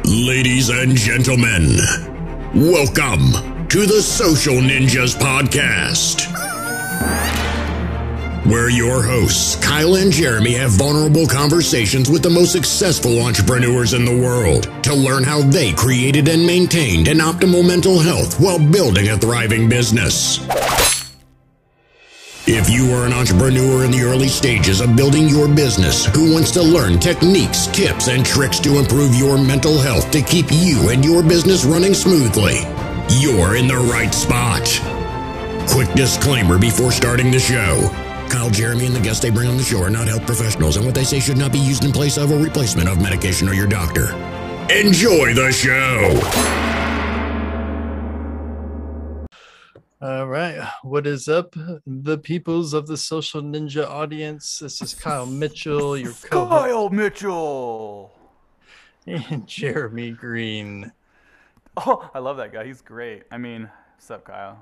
Ladies and gentlemen, welcome to the Social Ninjas Podcast, where your hosts, Kyle and Jeremy, have vulnerable conversations with the most successful entrepreneurs in the world to learn how they created and maintained an optimal mental health while building a thriving business. If you are an entrepreneur in the early stages of building your business who wants to learn techniques, tips, and tricks to improve your mental health to keep you and your business running smoothly, you're in the right spot. Quick disclaimer before starting the show. Kyle, Jeremy, and the guests they bring on the show are not health professionals, and what they say should not be used in place of or replacement of medication or your doctor. Enjoy the show! All right, what is up, the peoples of the Social Ninja audience? This is Kyle Mitchell, your co-host. Kyle Mitchell! And Jeremy Green. Oh, I love that guy. He's great. I mean, what's up, Kyle?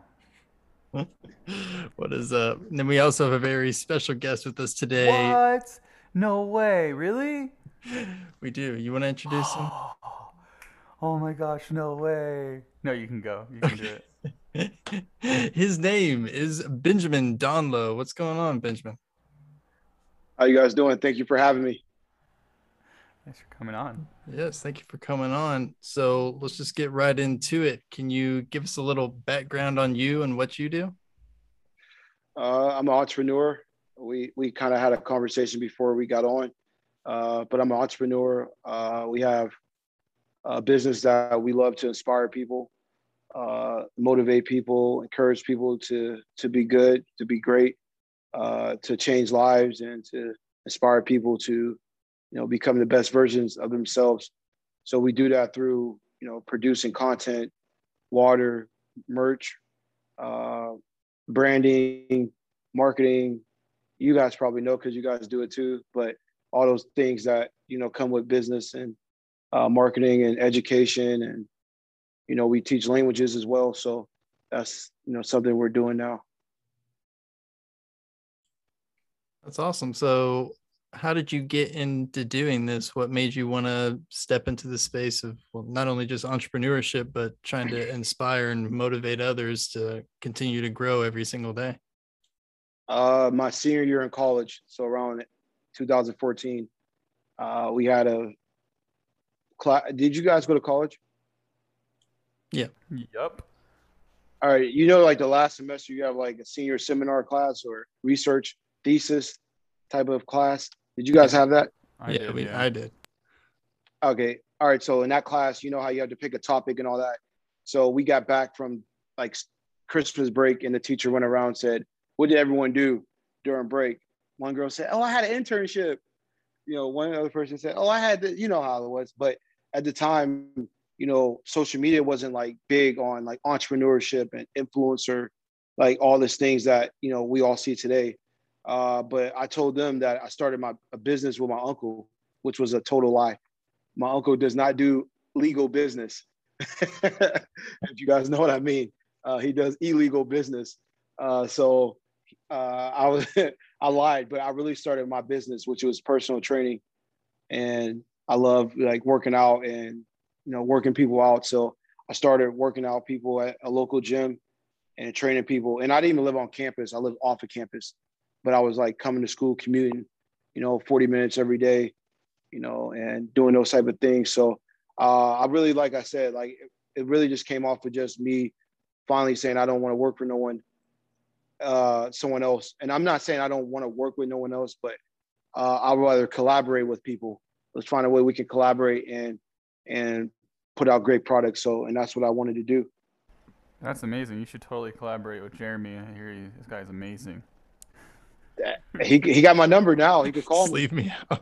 What is up? And then we also have a very special guest with us today. What? No way. Really? We do. You want to introduce him? Oh my gosh, no way. No, you can go. You can do it. His name is Benjamin Donlow. What's going on, Benjamin? How you guys doing? Thank you for having me. Thanks for coming on. Yes, thank you for coming on. So let's just get right into it. Can you give us a little background on you and what you do? I'm an entrepreneur. We kind of had a conversation before we got on, but I'm an entrepreneur. We have a business that we love to inspire people, motivate people, encourage people to be good, to be great, to change lives, and to inspire people to, become the best versions of themselves. So we do that through, producing content, water, merch, branding, marketing. You guys probably know because you guys do it too, but all those things that, come with business and marketing and education. And, we teach languages as well. So that's, something we're doing now. That's awesome. So how did you get into doing this? What made you want to step into the space of, well, not only just entrepreneurship, but trying to inspire and motivate others to continue to grow every single day? My senior year in college, so around 2014, we had a class. Did you guys go to college? Yeah. Yep. All right. Like the last semester, you have like a senior seminar class or research thesis type of class. Did you guys have that? I did. Okay. All right. So in that class, how you have to pick a topic and all that. So we got back from like Christmas break, and the teacher went around and said, "What did everyone do during break?" One girl said, "Oh, I had an internship." One other person said, "Oh, I had the," how it was. But at the time, social media wasn't like big on like entrepreneurship and influencer, like all these things that, we all see today. But I told them that I started a business with my uncle, which was a total lie. My uncle does not do legal business. If you guys know what I mean. He does illegal business. So I lied, but I really started my business, which was personal training. And I love like working out and, working people out. So I started working out people at a local gym and training people. And I didn't even live on campus. I lived off of campus, but I was like coming to school, commuting, 40 minutes every day, and doing those type of things. So I really, like I said, like it really just came off of just me finally saying, I don't want to work for no one, someone else. And I'm not saying I don't want to work with no one else, but I'd rather collaborate with people. Let's find a way we can collaborate and put out great products. And that's what I wanted to do. That's amazing. You should totally collaborate with Jeremy. I hear you. This guy's amazing. He got my number now. He could call Just me. leave me out.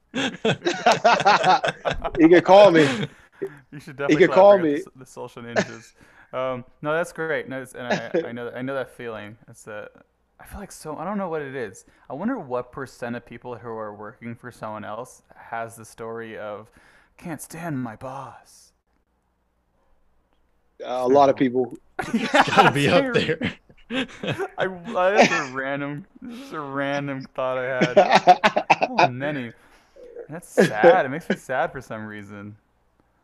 He could call me. You should definitely collaborate with the Social Ninjas. No, that's great. No, and I know that feeling. I feel like I don't know what it is. I wonder what % of people who are working for someone else has the story of can't stand my boss. A lot of people. It's gotta be up there. That's a random thought I had. Oh, many. That's sad. It makes me sad for some reason.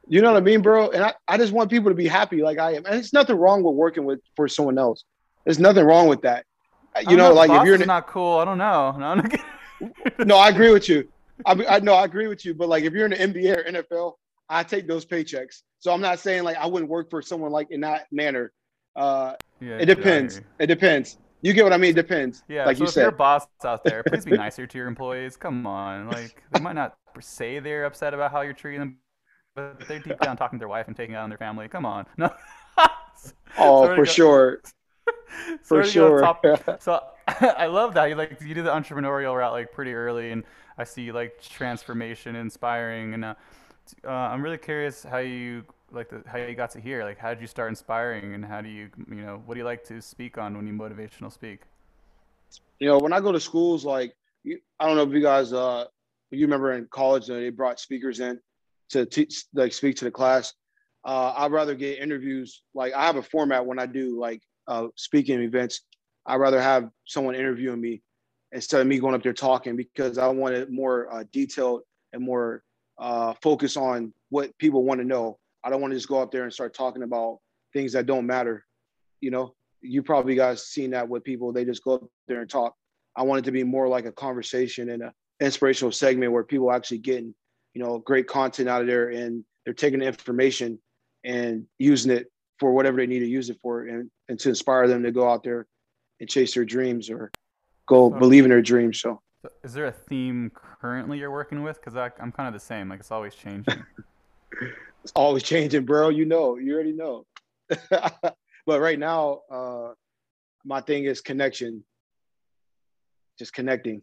You know what I mean, bro? And I just want people to be happy like I am. And there's nothing wrong with working for someone else. There's nothing wrong with that. You know, like if you're not cool, I don't know. No, I agree with you. I agree with you. But like if you're in the NBA or NFL, I take those paychecks. So I'm not saying like I wouldn't work for someone like in that manner. It depends. It depends. You get what I mean? It depends. Yeah, like so you if said. you're a boss out there, please be nicer to your employees. Come on. Like they might not say they're upset about how you're treating them, but they're deep down talking to their wife and taking it on their family. Come on. No. Oh, for sure. For sure. So I love that you do the entrepreneurial route like pretty early, and I see like transformation, inspiring, and I'm really curious how you got to here. Like, how did you start inspiring, and how do you what do you like to speak on when you motivational speak? When I go to schools, like I don't know if you guys you remember in college they brought speakers in to teach, like speak to the class. I'd rather get interviews. Like I have a format when I do like speaking events. I'd rather have someone interviewing me instead of me going up there talking, because I want it more detailed and more focus on what people want to know. I don't want to just go up there and start talking about things that don't matter. You probably guys seen that with people. They just go up there and talk. I want it to be more like a conversation and an inspirational segment where people are actually getting, great content out of there, and they're taking the information and using it for whatever they need to use it for, and to inspire them to go out there and chase their dreams or believe in their dreams. So is there a theme currently you're working with? Because I'm kind of the same. Like it's always changing. It's always changing, bro. You already know. But right now, my thing is connection. Just connecting.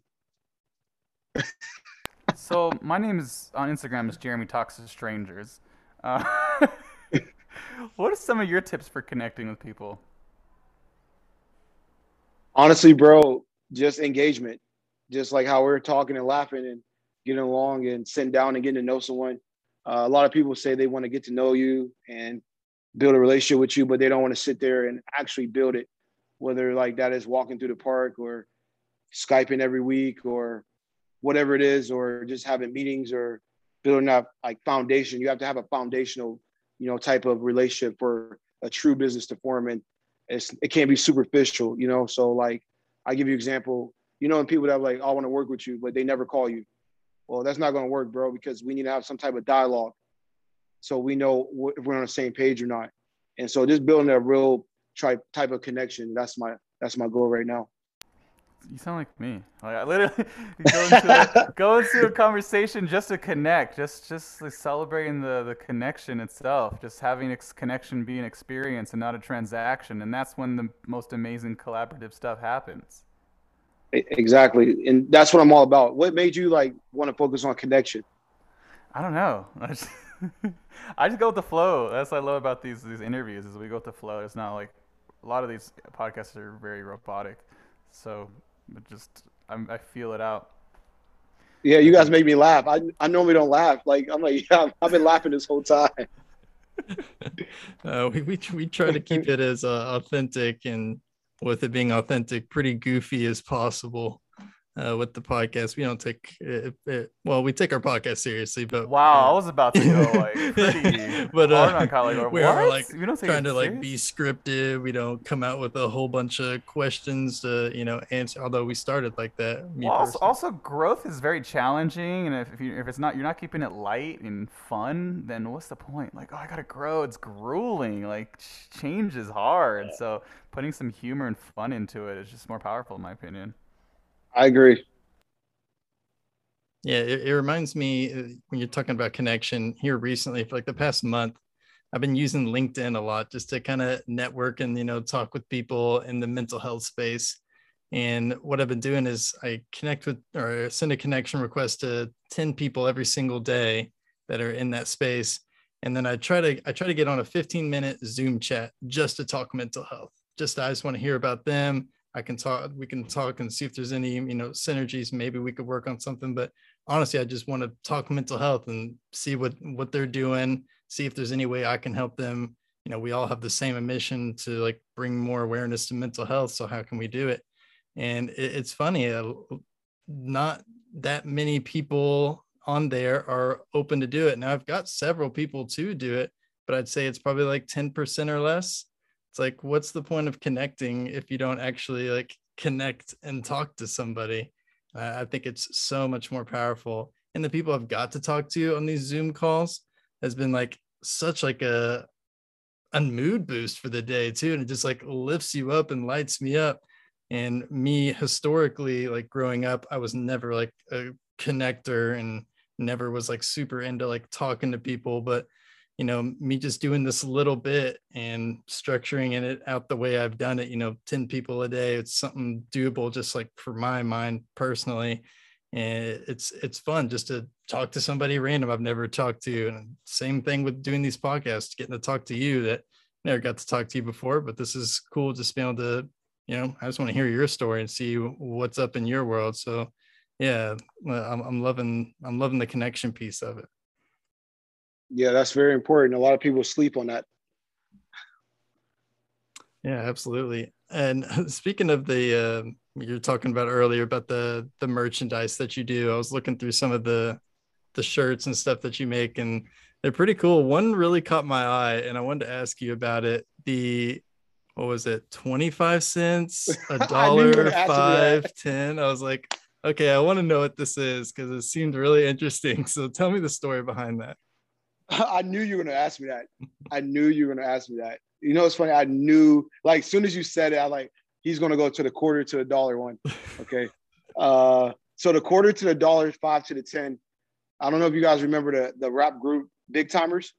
So my name is on Instagram is Jeremy Talks to Strangers. What are some of your tips for connecting with people? Honestly, bro, just engagement. Just like how we're talking and laughing and getting along and sitting down and getting to know someone. A lot of people say they want to get to know you and build a relationship with you, but they don't want to sit there and actually build it, whether like that is walking through the park or Skyping every week or whatever it is, or just having meetings or building up like foundation. You have to have a foundational, type of relationship for a true business to form. And it can't be superficial, So like, I give you an example, and people that are like, I want to work with you, but they never call you. Well, that's not going to work, bro, because we need to have some type of dialogue so we know if we're on the same page or not. And so just building a real type of connection, that's my goal right now. You sound like me. Like I literally go into a conversation just to connect, just like celebrating the connection itself, just having connection be an experience and not a transaction, and that's when the most amazing collaborative stuff happens. Exactly, and that's what I'm all about. What made you like want to focus on connection? I don't know. I just go with the flow. That's what I love about these interviews is we go with the flow. It's not like a lot of these podcasts are very robotic, so. I feel it out. Yeah, you guys make me laugh. I normally don't laugh. Like I'm like, yeah, I've been laughing this whole time. We try to keep it as authentic, and with it being authentic, pretty goofy as possible. With the podcast, we don't take it. Well, we take our podcast seriously, but wow, I was about to go like pretty but hard on Collier. We are like trying to like be scripted. We don't come out with a whole bunch of questions to answer. Although we started like that. Well, also growth is very challenging, and if you're not keeping it light and fun, then what's the point? Like, oh, I gotta grow. It's grueling. Like change is hard. So putting some humor and fun into it is just more powerful, in my opinion. I agree. Yeah, it reminds me when you're talking about connection here recently, for like the past month, I've been using LinkedIn a lot just to kind of network and, talk with people in the mental health space. And what I've been doing is I connect with or send a connection request to 10 people every single day that are in that space. And then I try to get on a 15-minute Zoom chat just to talk mental health. I just want to hear about them. We can talk and see if there's any, synergies. Maybe we could work on something, but honestly, I just want to talk mental health and see what they're doing, see if there's any way I can help them. We all have the same mission to like bring more awareness to mental health. So how can we do it? And it's funny, not that many people on there are open to do it. Now I've got several people to do it, but I'd say it's probably like 10% or less. It's like, what's the point of connecting if you don't actually like connect and talk to somebody? I think it's so much more powerful. And the people I've got to talk to on these Zoom calls has been like such like a mood boost for the day too. And it just like lifts you up and lights me up. And me historically, like growing up, I was never like a connector and never was like super into like talking to people. But, you know, me just doing this little bit and structuring it out the way I've done it, you know, 10 people a day, it's something doable just like for my mind personally. And it's fun just to talk to somebody random I've never talked to. And same thing with doing these podcasts, getting to talk to you that never got to talk to you before, but this is cool just being able to, you know, I just want to hear your story and see what's up in your world. So yeah, I'm loving the connection piece of it. Yeah, that's very important. A lot of people sleep on that. Yeah, absolutely. And speaking of the, you're talking about earlier about the merchandise that you do, I was looking through some of the shirts and stuff that you make, and they're pretty cool. One really caught my eye, and I wanted to ask you about it. What was it? 25 cents, $1, 5, 10. I was like, okay, I want to know what this is because it seemed really interesting. So tell me the story behind that. I knew you were going to ask me that. You know, it's funny. I knew, like, as soon as you said it, I like, he's going to go to the quarter to the dollar one. Okay. So the quarter to the dollar, 5 to the 10. I don't know if you guys remember the rap group Big Timers.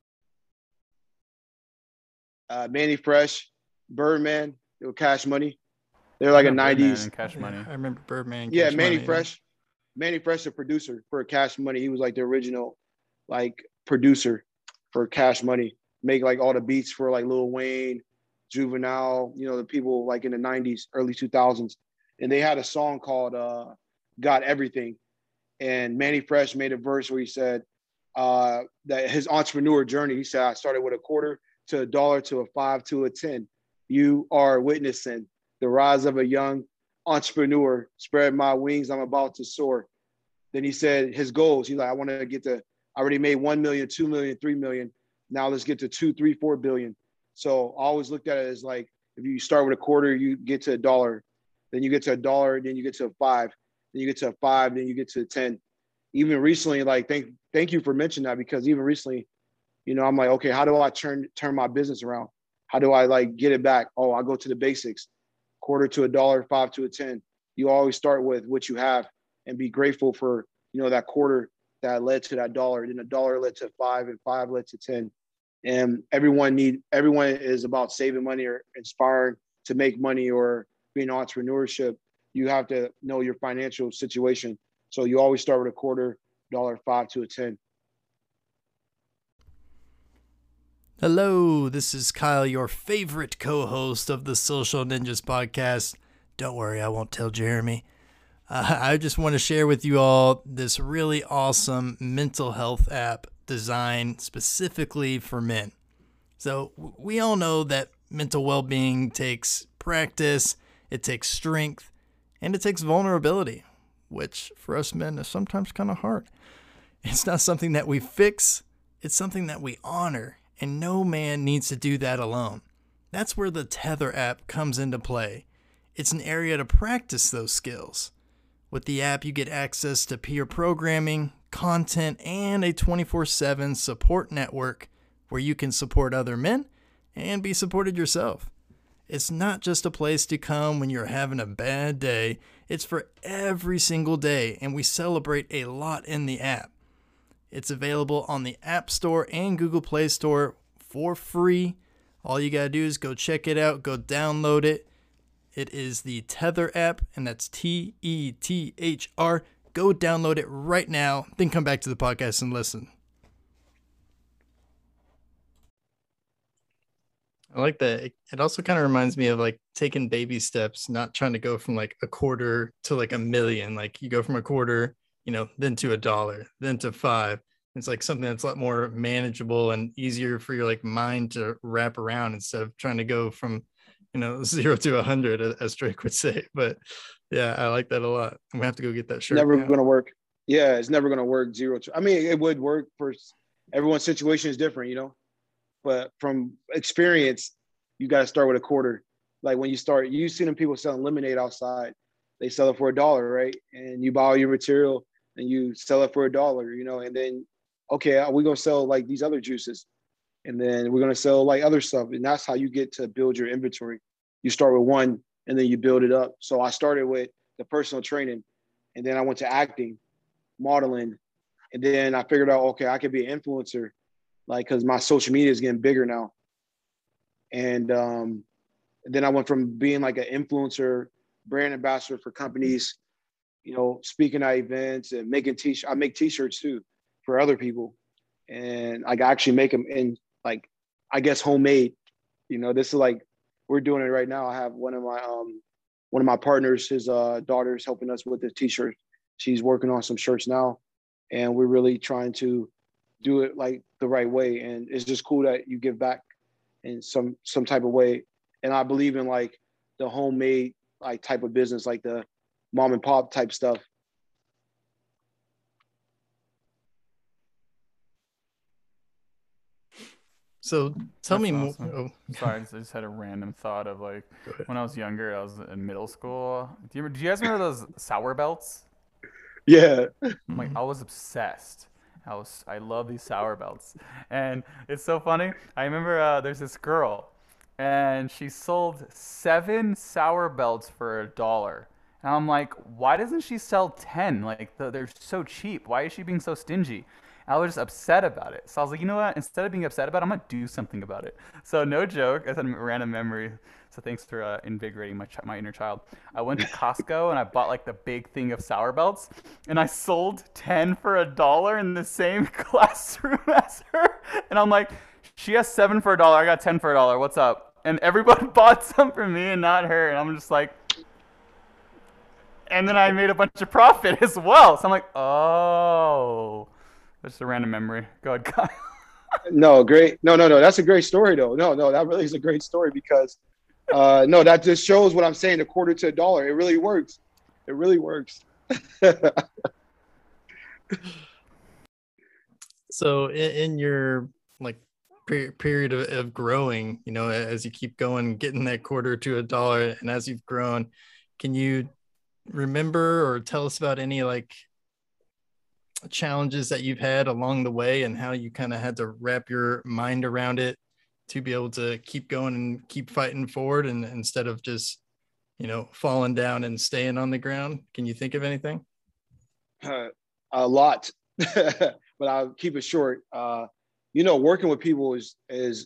Manny Fresh, Birdman, they were Cash Money. They're like a 90s. Cash Money. I remember Birdman. Yeah, Manny Fresh. Manny Fresh, the producer for Cash Money. He was like the original, like, producer for Cash Money. Make like all the beats for like Lil Wayne, Juvenile, you know, the people like in the 90s, early 2000s. And they had a song called Got Everything. And Manny Fresh made a verse where he said that his entrepreneur journey, he said, I started with a quarter to a dollar to a 5 to a 10. You are witnessing the rise of a young entrepreneur. Spread my wings, I'm about to soar. Then he said his goals. He's like, I want to get to, I already made 1 million, 2 million, 3 million. Now let's get to 2, 3, 4 billion. So I always looked at it as like, if you start with a quarter, you get to $1, then you get to $1, then you get to a 5, then you get to a 5, then you get to a 10. Even recently, like, thank you for mentioning that, because even recently, you know, I'm like, okay, how do I turn my business around? How do I like get it back? Oh, I go to the basics, quarter to a dollar, 5 to a 10. You always start with what you have and be grateful for, you know, that quarter that led to that $1, then $1 led to 5, and 5 led to 10. And everyone is about saving money or inspiring to make money or being entrepreneurship. You have to know your financial situation. So you always start with a quarter, $1, 5 to a 10. Hello, this is Kyle, your favorite co-host of the Social Ninjas podcast. Don't worry, I won't tell Jeremy. I just want to share with you all this really awesome mental health app designed specifically for men. So we all know that mental well-being takes practice, it takes strength, and it takes vulnerability, which for us men is sometimes kind of hard. It's not something that we fix, it's something that we honor, and no man needs to do that alone. That's where the Tether app comes into play. It's an area to practice those skills. With the app, you get access to peer programming, content, and a 24/7 support network where you can support other men and be supported yourself. It's not just a place to come when you're having a bad day. It's for every single day, and we celebrate a lot in the app. It's available on the App Store and Google Play Store for free. All you gotta do is go check it out, go download it. It is the Tether app, and that's TETHR. Go download it right now, then come back to the podcast and listen. I like that. It also kind of reminds me of like taking baby steps, not trying to go from like a quarter to like a million. Like you go from a quarter, you know, then to $1, then to 5. It's like something that's a lot more manageable and easier for your like mind to wrap around instead of trying to go from, you know, 0 to 100, as Drake would say. But yeah, I like that a lot. I'm gonna have to go get that shirt. Never gonna work. Yeah, it's never going to work I mean, it would work for everyone's situation is different, you know, but from experience, you got to start with a quarter. Like when you start, you see them people selling lemonade outside, they sell it for $1, right? And you buy all your material and you sell it for $1, you know, and then, okay, we're going to sell like these other juices, and then we're going to sell like other stuff. And that's how you get to build your inventory. You start with one and then you build it up. So I started with the personal training, and then I went to acting, modeling, and then I figured out, okay, I could be an influencer, like, because my social media is getting bigger now. And then I went from being like an influencer, brand ambassador for companies, you know, speaking at events and making t-shirts. I make t-shirts too for other people, and I actually make them in, like, I guess homemade. You know, this is like, we're doing it right now. I have one of my partners, his daughter's helping us with the t-shirt. She's working on some shirts now, and we're really trying to do it like the right way. And it's just cool that you give back in some type of way. And I believe in like the homemade like type of business, like the mom and pop type stuff. So tell me more. Awesome. Oh. Sorry, I just had a random thought of like when I was younger, I was in middle school. Do you guys remember those sour belts? Yeah. Like I was obsessed. I love these sour belts, and it's so funny. I remember there's this girl, and she sold 7 sour belts for $1. And I'm like, why doesn't she sell 10? Like they're so cheap. Why is she being so stingy? I was just upset about it. So I was like, you know what? Instead of being upset about it, I'm going to do something about it. So no joke, as a random memory. So thanks for invigorating my inner child. I went to Costco and I bought like the big thing of sour belts. And I sold 10 for $1 in the same classroom as her. And I'm like, she has 7 for $1. I got 10 for $1. What's up? And everybody bought some for me and not her. And I'm just like, and then I made a bunch of profit as well. So I'm like, oh. That's a random memory. Go ahead, Kyle. No, great. No. That's a great story, though. No, that really is a great story because, no, that just shows what I'm saying. A quarter to $1. It really works. It really works. So in your like period of growing, you know, as you keep going, getting that quarter to $1, and as you've grown, can you remember or tell us about any like challenges that you've had along the way and how you kind of had to wrap your mind around it to be able to keep going and keep fighting forward, and instead of just, you know, falling down and staying on the ground? Can you think of anything? A lot, but I'll keep it short. You know, working with people is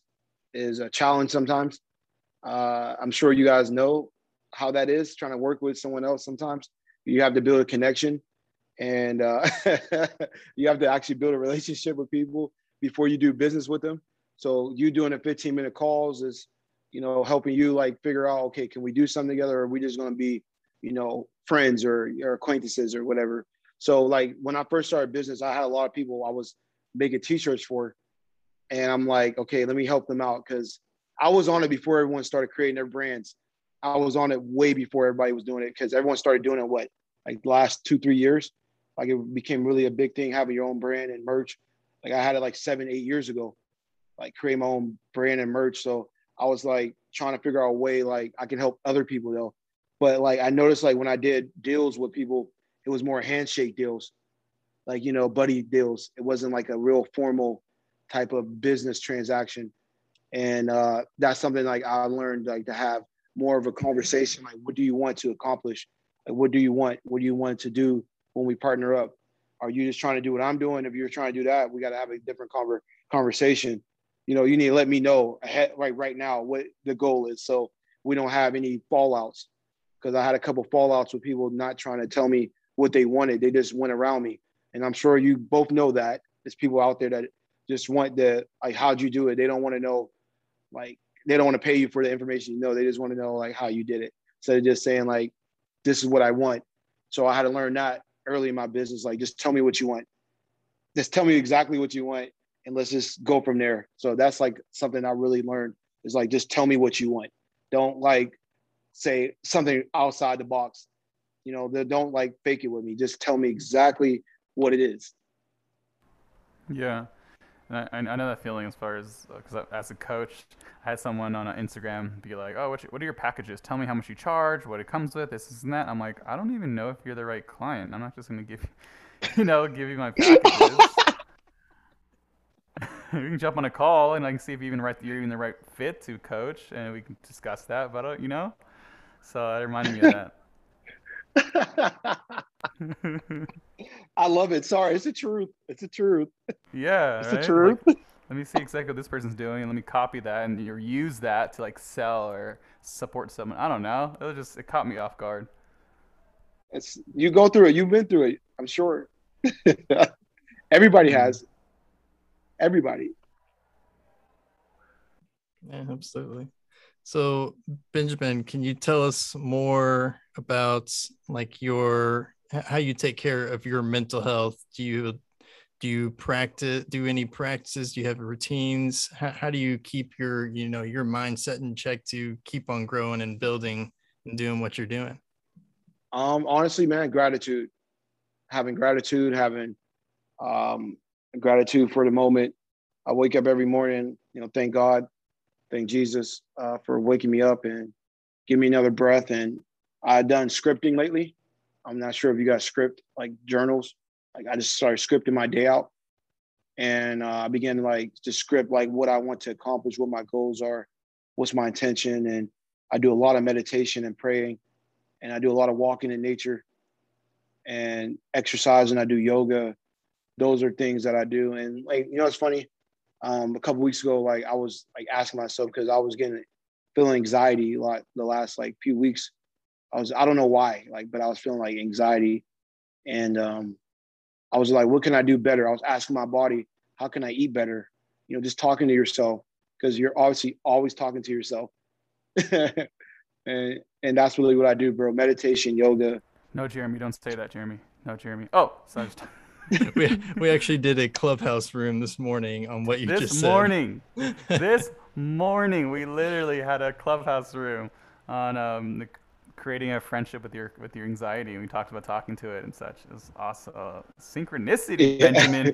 a challenge sometimes. I'm sure you guys know how that is, trying to work with someone else. Sometimes you have to build a connection, and you have to actually build a relationship with people before you do business with them. So you doing a 15-minute calls is, you know, helping you like figure out, okay, can we do something together, or are we just going to be, you know, friends or acquaintances or whatever. So like when I first started business, I had a lot of people I was making t-shirts for, and I'm like, okay, let me help them out, because I was on it before everyone started creating their brands. I was on it way before everybody was doing it, because everyone started doing it, like the last 2-3 years. Like it became really a big thing, having your own brand and merch. Like I had it like 7-8 years ago, like create my own brand and merch. So I was like trying to figure out a way like I can help other people though. But like I noticed like when I did deals with people, it was more handshake deals, like, you know, buddy deals. It wasn't like a real formal type of business transaction. And that's something like I learned, like to have more of a conversation. Like, what do you want to accomplish? Like, what do you want? What do you want to do when we partner up? Are you just trying to do what I'm doing? If you're trying to do that, we got to have a different conversation. You know, you need to let me know ahead, right now what the goal is, so we don't have any fallouts. Because I had a couple fallouts with people not trying to tell me what they wanted. They just went around me. And I'm sure you both know that. There's people out there that just want the, like, how'd you do it? They don't want to know, like, they don't want to pay you for the information you know. They just want to know, like, how you did it. Instead of just saying, like, this is what I want. So I had to learn that early in my business. Like, just tell me what you want. Just tell me exactly what you want, and let's just go from there. So that's, like, something I really learned is, like, just tell me what you want. Don't, like, say something outside the box. You know, don't, like, fake it with me. Just tell me exactly what it is. Yeah. And I know that feeling as far as, because as a coach, I had someone on Instagram be like, oh, what are your packages? Tell me how much you charge, what it comes with, this and that. I'm like, I don't even know if you're the right client. I'm not just going to give you, give you my packages. We can jump on a call and I can see if you're even the right fit to coach, and we can discuss that. But so that reminded me of that. I love it. Sorry, it's the truth. It's the truth. Yeah, it's right? the truth. Like, let me see exactly what this person's doing, and let me copy that, and you use that to like sell or support someone. I don't know. It caught me off guard. You go through it. You've been through it. I'm sure. Everybody has. Everybody. Yeah, absolutely. So Benjamin, can you tell us more about like how you take care of your mental health? Do you do any practices? Do you have routines? How do you keep your mindset in check to keep on growing and building and doing what you're doing? Honestly, man, gratitude. Having gratitude for the moment. I wake up every morning, thank God, thank Jesus for waking me up and give me another breath. And I've done scripting lately. I'm not sure if you guys script like journals. Like I just started scripting my day out, and I began to script like what I want to accomplish, what my goals are, what's my intention. And I do a lot of meditation and praying, and I do a lot of walking in nature and exercising. I do yoga. Those are things that I do. And it's funny. A couple weeks ago, I was asking myself, because I was feeling anxiety a lot the last few weeks. I don't know why, but I was feeling anxiety, and I was like, what can I do better? I was asking my body, how can I eat better? Just talking to yourself, because you're obviously always talking to yourself. and that's really what I do, bro. Meditation, yoga. No, Jeremy, don't say that, Jeremy. No, Jeremy. Oh, sorry. we actually did a clubhouse room this morning on what you just said. This morning, we literally had a clubhouse room on creating a friendship with your anxiety, and we talked about talking to it and such. It was awesome. Synchronicity, Benjamin.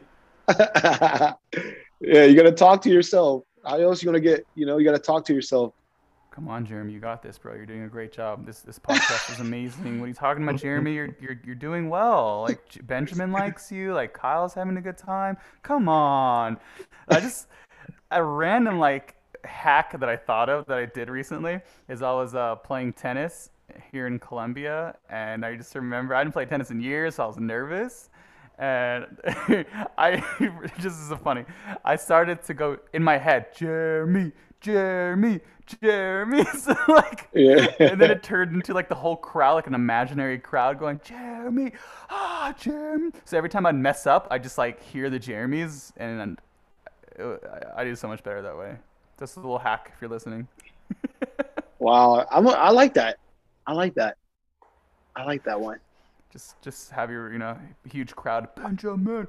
Yeah, you got to talk to yourself. How else you gonna get? You got to talk to yourself. Come on, Jeremy, you got this, bro. You're doing a great job. This podcast is amazing. What are you talking about, Jeremy? You're doing well. Like Benjamin likes you. Like Kyle's having a good time. Come on. A random hack that I thought of that I did recently is I was playing tennis here in Colombia, and I just remember I didn't play tennis in years, so I was nervous. And this is so funny. I started to go in my head, Jeremy. So yeah. And then it turned into the whole crowd, an imaginary crowd going, Jeremy, Jeremy. So every time I'd mess up, I just hear the Jeremys, and I do so much better that way. Just a little hack if you're listening. Wow, I like that. I like that one. Just have your huge crowd, Benjamin.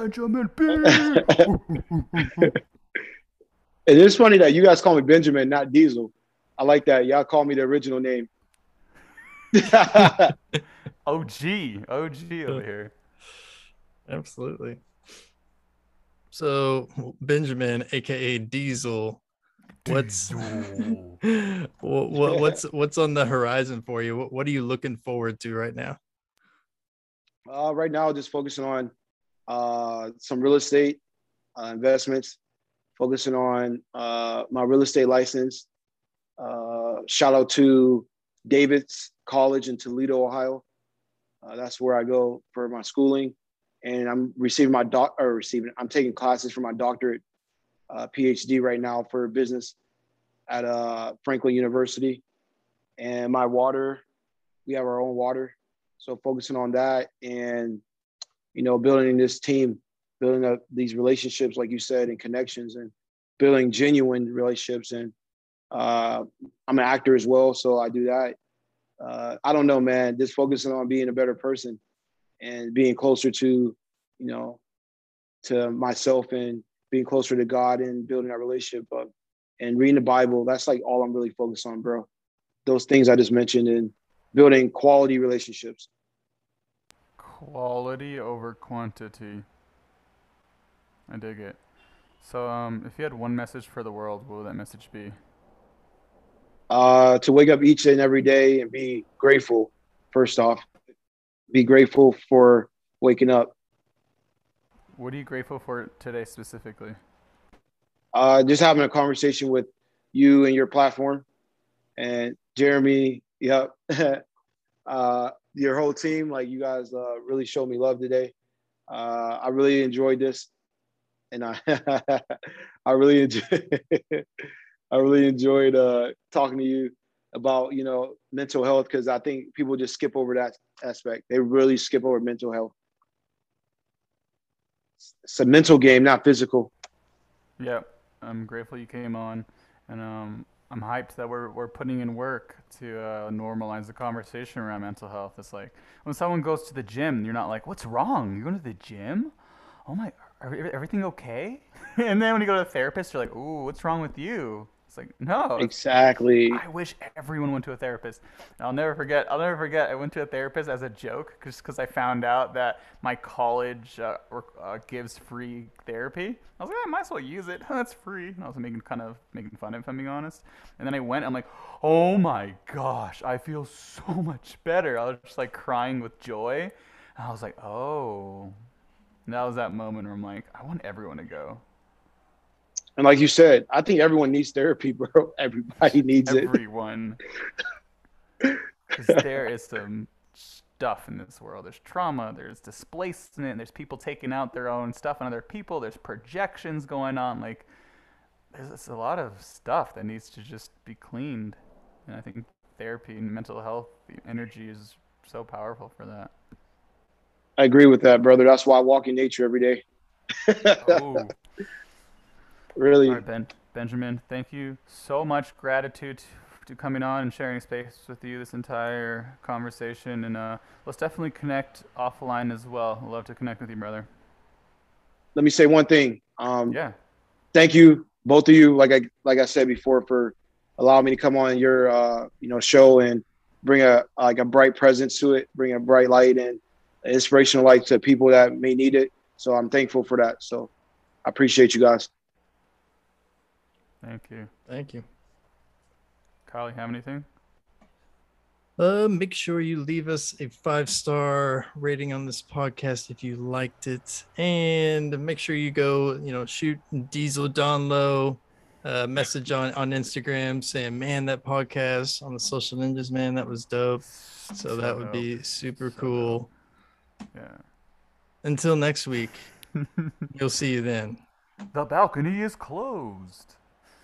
It is funny that you guys call me Benjamin, not Diesel. I like that. Y'all call me the original name. OG over here. Absolutely. So Benjamin, aka Diesel, what's on the horizon for you? What are you looking forward to right now? Right now, just focusing on some real estate investments. Focusing on my real estate license. Shout out to David's College in Toledo, Ohio. That's where I go for my schooling. And I'm I'm taking classes for my doctorate, PhD right now for business at Franklin University. And my water, we have our own water. So focusing on that and, building this team, building up these relationships, like you said, and connections, and building genuine relationships. And I'm an actor as well, so I do that. I don't know, man, just focusing on being a better person and being closer to, to myself, and being closer to God, and building our relationship up and reading the Bible. That's all I'm really focused on, bro. Those things I just mentioned, and building quality relationships. Quality over quantity. I dig it. So, if you had one message for the world, what would that message be? To wake up each and every day and be grateful. First off, be grateful for waking up. What are you grateful for today specifically? Just having a conversation with you and your platform, and Jeremy. Yep. Your whole team, like you guys really showed me love today. I really enjoyed this, and I really enjoyed I really enjoyed talking to you about mental health, because I think people just skip over that aspect. They really skip over mental health. It's a mental game, not physical. Yep. I'm grateful you came on, and I'm hyped that we're putting in work to normalize the conversation around mental health. It's like when someone goes to the gym, you're not like, "What's wrong? You're going to the gym? Oh my, everything okay?" And then when you go to the therapist, you're like, "Ooh, what's wrong with you?" It's like, no. Exactly. I wish everyone went to a therapist. I'll never forget. I went to a therapist as a joke because I found out that my college gives free therapy. I was like, I might as well use it. That's free. And I was making fun of it, if I'm being honest. And then I went. I'm like, oh my gosh, I feel so much better. I was just like crying with joy. And I was like, oh. And that was that moment where I'm like, I want everyone to go. And like you said, I think everyone needs therapy, bro. Everybody needs everyone. Because there is some stuff in this world. There's trauma, there's displacement, there's people taking out their own stuff on other people, there's projections going on. Like, there's a lot of stuff that needs to just be cleaned. And I think therapy and mental health, the energy is so powerful for that. I agree with that, brother. That's why I walk in nature every day. Oh. Really. All right, Benjamin, thank you so much. Gratitude to coming on and sharing space with you this entire conversation. And let's definitely connect offline as well. I'd love to connect with you, brother. Let me say one thing. Yeah. Thank you, both of you, like I said before, for allowing me to come on your show and bring a bright presence to it, bring a bright light and inspirational light to people that may need it. So I'm thankful for that. So I appreciate you guys. Thank you. Thank you. Kyle, you have anything? Make sure you leave us a 5-star rating on this podcast if you liked it, and make sure you go, shoot Diesel Don Low message on Instagram saying, "Man, that podcast on the Social Ninjas, man, that was dope." So that would be super cool. Yeah. Until next week, you'll see you then. The balcony is closed.